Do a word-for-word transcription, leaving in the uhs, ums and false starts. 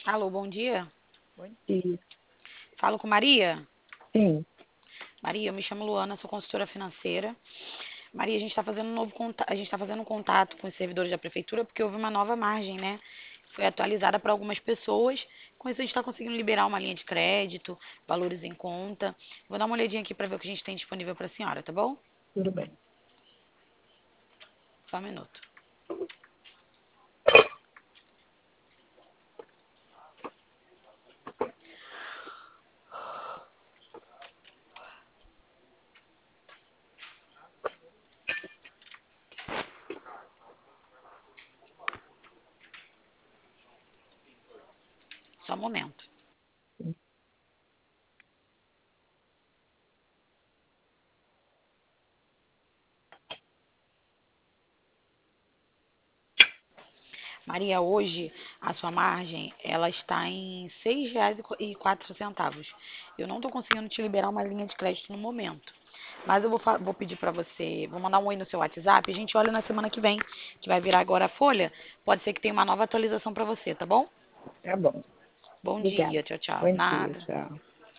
Alô, bom dia. Bom dia. Falo com Maria. Sim, Maria, eu me chamo Luana, sou consultora financeira. Maria, a gente está fazendo um novo contato, a gente está fazendo um contato com os servidores da prefeitura porque houve uma nova margem, né? Foi atualizada para algumas pessoas. Com isso, a gente está conseguindo liberar uma linha de crédito, valores em conta. Vou dar uma olhadinha aqui para ver o que a gente tem disponível para a senhora, tá bom? tudo bem. Só um minuto. Só um momento. Maria, hoje a sua margem ela está em seis reais e quatro centavos. Eu não estou conseguindo te liberar uma linha de crédito no momento. Mas eu vou, fa- vou pedir para você, vou mandar um oi no seu WhatsApp. A gente olha na semana que vem, que vai virar agora a folha. Pode ser que tenha uma nova atualização para você, tá bom? Tá bom. Bom Obrigada. dia, tchau, tchau. Bom dia, Nada. tchau.